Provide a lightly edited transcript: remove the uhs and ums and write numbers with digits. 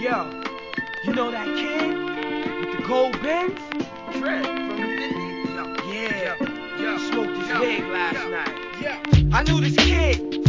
yo, you know that kid with the gold Benz? Fred from the 50s. Yeah, Yo. smoked his Yo. wig last Yo. night. Yo. I knew this kid